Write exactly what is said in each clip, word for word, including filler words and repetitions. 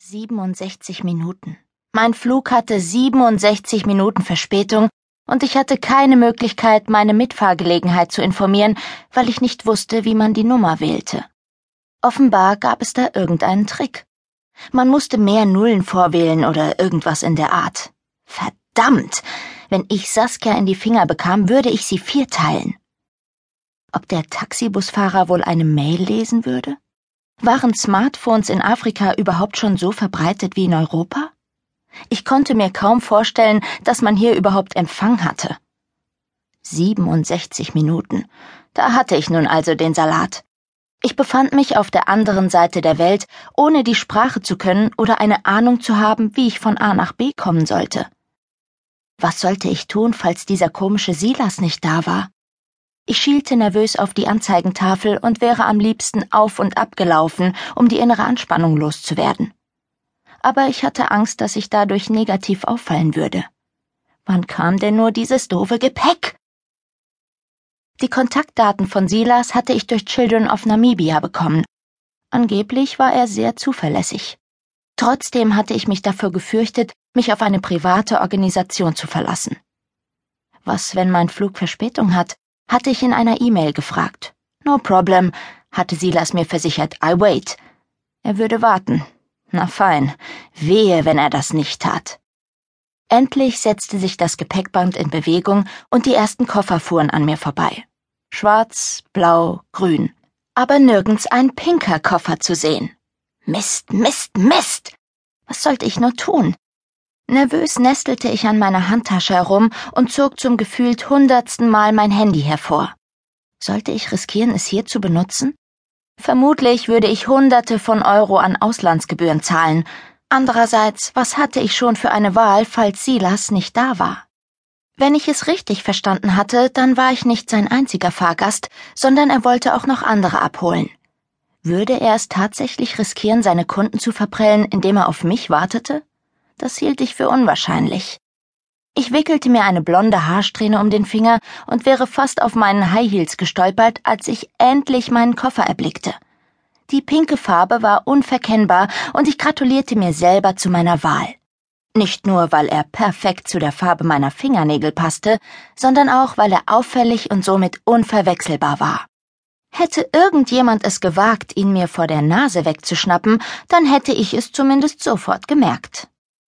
siebenundsechzig Minuten. Mein Flug hatte siebenundsechzig Minuten Verspätung und ich hatte keine Möglichkeit, meine Mitfahrgelegenheit zu informieren, weil ich nicht wusste, wie man die Nummer wählte. Offenbar gab es da irgendeinen Trick. Man musste mehr Nullen vorwählen oder irgendwas in der Art. Verdammt! Wenn ich Saskia in die Finger bekam, würde ich sie vierteilen. Ob der Taxibusfahrer wohl eine Mail lesen würde? Waren Smartphones in Afrika überhaupt schon so verbreitet wie in Europa? Ich konnte mir kaum vorstellen, dass man hier überhaupt Empfang hatte. siebenundsechzig Minuten. Da hatte ich nun also den Salat. Ich befand mich auf der anderen Seite der Welt, ohne die Sprache zu können oder eine Ahnung zu haben, wie ich von A nach B kommen sollte. Was sollte ich tun, falls dieser komische Silas nicht da war? Ich schielte nervös auf die Anzeigentafel und wäre am liebsten auf und ab gelaufen, um die innere Anspannung loszuwerden. Aber ich hatte Angst, dass ich dadurch negativ auffallen würde. Wann kam denn nur dieses doofe Gepäck? Die Kontaktdaten von Silas hatte ich durch Children of Namibia bekommen. Angeblich war er sehr zuverlässig. Trotzdem hatte ich mich dafür gefürchtet, mich auf eine private Organisation zu verlassen. Was, wenn mein Flug Verspätung hat? Hatte ich in einer E-Mail gefragt. No problem, hatte Silas mir versichert. I wait. Er würde warten. Na fein. Wehe, wenn er das nicht tat. Endlich setzte sich das Gepäckband in Bewegung und die ersten Koffer fuhren an mir vorbei. Schwarz, blau, grün. Aber nirgends ein pinker Koffer zu sehen. Mist, Mist, Mist! Was sollte ich nur tun? Nervös nestelte ich an meiner Handtasche herum und zog zum gefühlt hundertsten Mal mein Handy hervor. Sollte ich riskieren, es hier zu benutzen? Vermutlich würde ich Hunderte von Euro an Auslandsgebühren zahlen. Andererseits, was hatte ich schon für eine Wahl, falls Silas nicht da war? Wenn ich es richtig verstanden hatte, dann war ich nicht sein einziger Fahrgast, sondern er wollte auch noch andere abholen. Würde er es tatsächlich riskieren, seine Kunden zu verprellen, indem er auf mich wartete? Das hielt ich für unwahrscheinlich. Ich wickelte mir eine blonde Haarsträhne um den Finger und wäre fast auf meinen High Heels gestolpert, als ich endlich meinen Koffer erblickte. Die pinke Farbe war unverkennbar und ich gratulierte mir selber zu meiner Wahl. Nicht nur, weil er perfekt zu der Farbe meiner Fingernägel passte, sondern auch, weil er auffällig und somit unverwechselbar war. Hätte irgendjemand es gewagt, ihn mir vor der Nase wegzuschnappen, dann hätte ich es zumindest sofort gemerkt.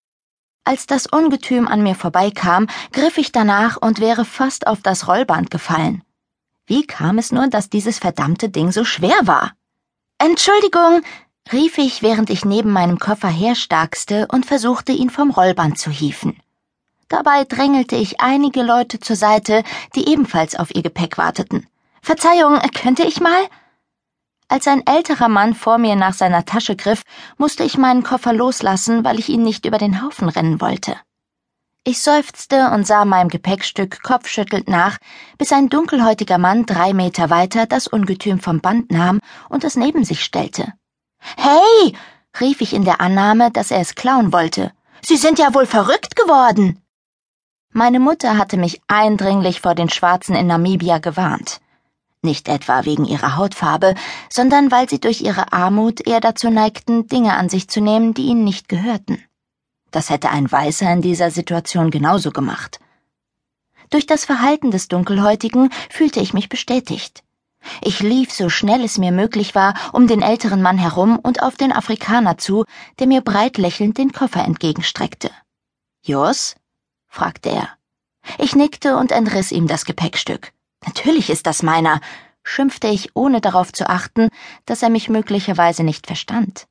Als das Ungetüm an mir vorbeikam, griff ich danach und wäre fast auf das Rollband gefallen. Wie kam es nur, dass dieses verdammte Ding so schwer war? »Entschuldigung«, rief ich, während ich neben meinem Koffer herstarkste und versuchte, ihn vom Rollband zu hieven. Dabei drängelte ich einige Leute zur Seite, die ebenfalls auf ihr Gepäck warteten. »Verzeihung, könnte ich mal?« Als ein älterer Mann vor mir nach seiner Tasche griff, musste ich meinen Koffer loslassen, weil ich ihn nicht über den Haufen rennen wollte. Ich seufzte und sah meinem Gepäckstück kopfschüttelnd nach, bis ein dunkelhäutiger Mann drei Meter weiter das Ungetüm vom Band nahm und es neben sich stellte. »Hey«, rief ich in der Annahme, dass er es klauen wollte. »Sie sind ja wohl verrückt geworden!« Meine Mutter hatte mich eindringlich vor den Schwarzen in Namibia gewarnt. Nicht etwa wegen ihrer Hautfarbe, sondern weil sie durch ihre Armut eher dazu neigten, Dinge an sich zu nehmen, die ihnen nicht gehörten. Das hätte ein Weißer in dieser Situation genauso gemacht. Durch das Verhalten des Dunkelhäutigen fühlte ich mich bestätigt. Ich lief so schnell es mir möglich war, um den älteren Mann herum und auf den Afrikaner zu, der mir breit lächelnd den Koffer entgegenstreckte. »Jos?« fragte er. Ich nickte und entriss ihm das Gepäckstück. »Natürlich ist das meiner«, schimpfte ich, ohne darauf zu achten, dass er mich möglicherweise nicht verstand.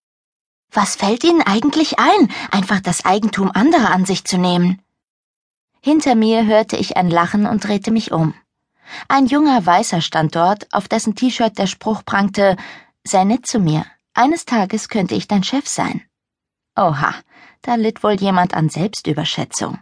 »Was fällt Ihnen eigentlich ein, einfach das Eigentum anderer an sich zu nehmen?« Hinter mir hörte ich ein Lachen und drehte mich um. Ein junger Weißer stand dort, auf dessen T-Shirt der Spruch prangte: »Sei nett zu mir, eines Tages könnte ich dein Chef sein.« Oha, da litt wohl jemand an Selbstüberschätzung.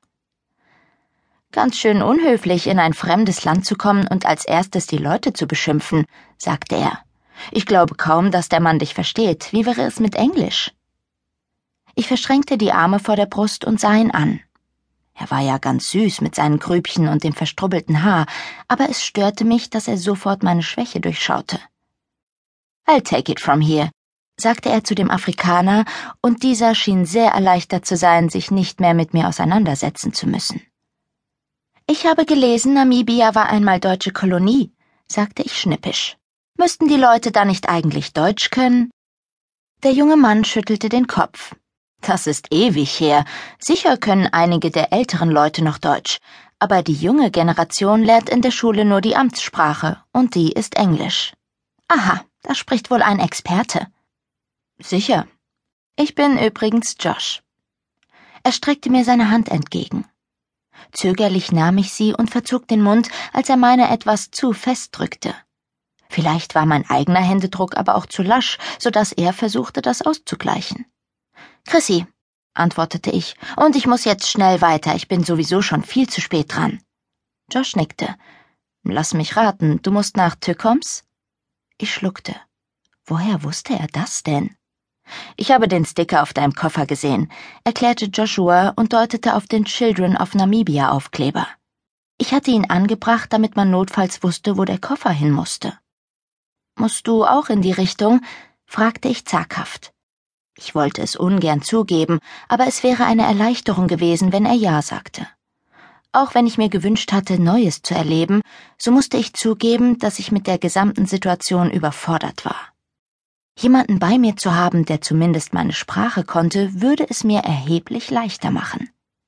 »Ganz schön unhöflich, in ein fremdes Land zu kommen und als erstes die Leute zu beschimpfen«, sagte er. »Ich glaube kaum, dass der Mann dich versteht. Wie wäre es mit Englisch?« Ich verschränkte die Arme vor der Brust und sah ihn an. Er war ja ganz süß mit seinen Grübchen und dem verstrubbelten Haar, aber es störte mich, dass er sofort meine Schwäche durchschaute. »I'll take it from here«, sagte er zu dem Afrikaner, und dieser schien sehr erleichtert zu sein, sich nicht mehr mit mir auseinandersetzen zu müssen. »Ich habe gelesen, Namibia war einmal deutsche Kolonie«, sagte ich schnippisch. »Müssten die Leute da nicht eigentlich Deutsch können?« Der junge Mann schüttelte den Kopf. »Das ist ewig her. Sicher können einige der älteren Leute noch Deutsch, aber die junge Generation lernt in der Schule nur die Amtssprache, und die ist Englisch.« »Aha, da spricht wohl ein Experte.« »Sicher. Ich bin übrigens Josh.« Er streckte mir seine Hand entgegen. Zögerlich nahm ich sie und verzog den Mund, als er meine etwas zu fest drückte. Vielleicht war mein eigener Händedruck aber auch zu lasch, so dass er versuchte, das auszugleichen. »Chrissy«, antwortete ich, »und ich muss jetzt schnell weiter, ich bin sowieso schon viel zu spät dran.« Josh nickte. »Lass mich raten, du musst nach Tecumseh?« Ich schluckte. Woher wusste er das denn? »Ich habe den Sticker auf deinem Koffer gesehen«, erklärte Joshua und deutete auf den Children of Namibia Aufkleber. Ich hatte ihn angebracht, damit man notfalls wusste, wo der Koffer hin musste. »Musst du auch in die Richtung?« fragte ich zaghaft. Ich wollte es ungern zugeben, aber es wäre eine Erleichterung gewesen, wenn er Ja sagte. Auch wenn ich mir gewünscht hatte, Neues zu erleben, so musste ich zugeben, dass ich mit der gesamten Situation überfordert war. Jemanden bei mir zu haben, der zumindest meine Sprache konnte, würde es mir erheblich leichter machen.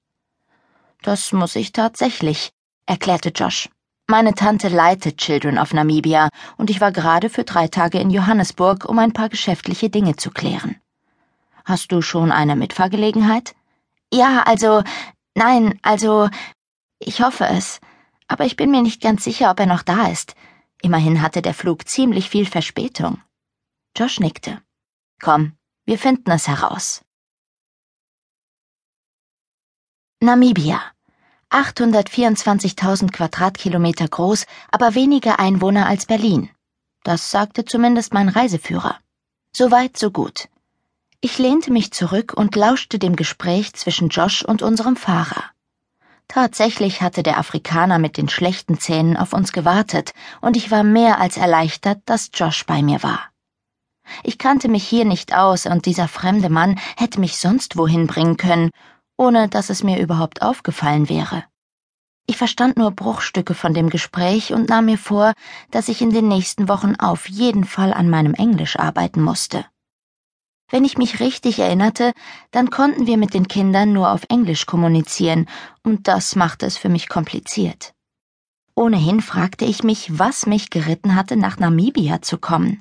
»Das muss ich tatsächlich«, erklärte Josh. »Meine Tante leitet Children of Namibia und ich war gerade für drei Tage in Johannesburg, um ein paar geschäftliche Dinge zu klären.« »Hast du schon eine Mitfahrgelegenheit?« »Ja, also, nein, also, ich hoffe es. Aber ich bin mir nicht ganz sicher, ob er noch da ist. Immerhin hatte der Flug ziemlich viel Verspätung.« Josh nickte. »Komm, wir finden es heraus.« Namibia. achthundertvierundzwanzigtausend Quadratkilometer groß, aber weniger Einwohner als Berlin. Das sagte zumindest mein Reiseführer. So weit, so gut. Ich lehnte mich zurück und lauschte dem Gespräch zwischen Josh und unserem Fahrer. Tatsächlich hatte der Afrikaner mit den schlechten Zähnen auf uns gewartet, und ich war mehr als erleichtert, dass Josh bei mir war. Ich kannte mich hier nicht aus, und dieser fremde Mann hätte mich sonst wohin bringen können, ohne dass es mir überhaupt aufgefallen wäre. Ich verstand nur Bruchstücke von dem Gespräch und nahm mir vor, dass ich in den nächsten Wochen auf jeden Fall an meinem Englisch arbeiten musste. Wenn ich mich richtig erinnerte, dann konnten wir mit den Kindern nur auf Englisch kommunizieren, und das machte es für mich kompliziert. Ohnehin fragte ich mich, was mich geritten hatte, nach Namibia zu kommen.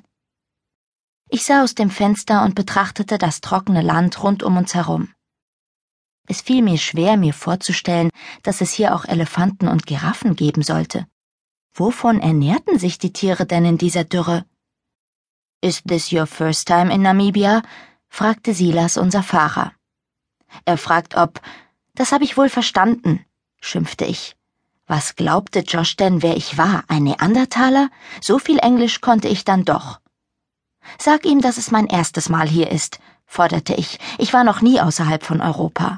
Ich sah aus dem Fenster und betrachtete das trockene Land rund um uns herum. Es fiel mir schwer, mir vorzustellen, dass es hier auch Elefanten und Giraffen geben sollte. Wovon ernährten sich die Tiere denn in dieser Dürre? »Is this your first time in Namibia?« fragte Silas, unser Fahrer. Er fragt, ob... »Das habe ich wohl verstanden«, schimpfte ich. Was glaubte Josh denn, wer ich war, ein Neandertaler? So viel Englisch konnte ich dann doch. »Sag ihm, dass es mein erstes Mal hier ist«, forderte ich. »Ich war noch nie außerhalb von Europa.«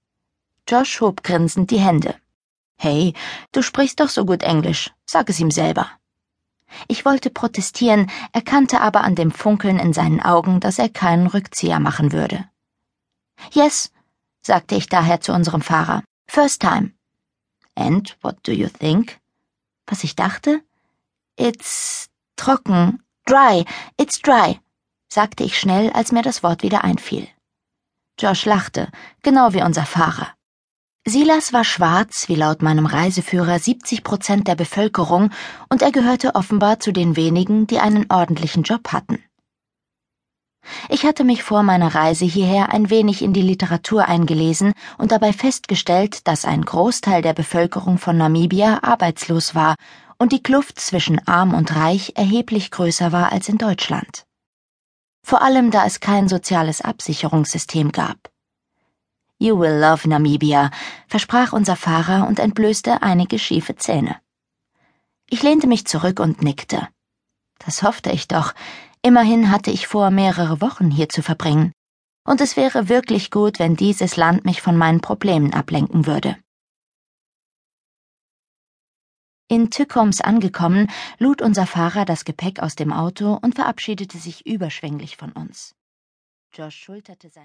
Josh hob grinsend die Hände. »Hey, du sprichst doch so gut Englisch. Sag es ihm selber.« Ich wollte protestieren, erkannte aber an dem Funkeln in seinen Augen, dass er keinen Rückzieher machen würde. »Yes«, sagte ich daher zu unserem Fahrer. »First time.« »And what do you think?« Was ich dachte? »It's trocken. Dry. It's dry«, sagte ich schnell, als mir das Wort wieder einfiel. Josh lachte, genau wie unser Fahrer. Silas war schwarz, wie laut meinem Reiseführer siebzig Prozent der Bevölkerung, und er gehörte offenbar zu den wenigen, die einen ordentlichen Job hatten. Ich hatte mich vor meiner Reise hierher ein wenig in die Literatur eingelesen und dabei festgestellt, dass ein Großteil der Bevölkerung von Namibia arbeitslos war und die Kluft zwischen arm und reich erheblich größer war als in Deutschland. Vor allem, da es kein soziales Absicherungssystem gab. »You will love Namibia«, versprach unser Fahrer und entblößte einige schiefe Zähne. Ich lehnte mich zurück und nickte. Das hoffte ich doch. Immerhin hatte ich vor, mehrere Wochen hier zu verbringen. Und es wäre wirklich gut, wenn dieses Land mich von meinen Problemen ablenken würde. In Tükoms angekommen, lud unser Fahrer das Gepäck aus dem Auto und verabschiedete sich überschwänglich von uns. Josh schulterte sein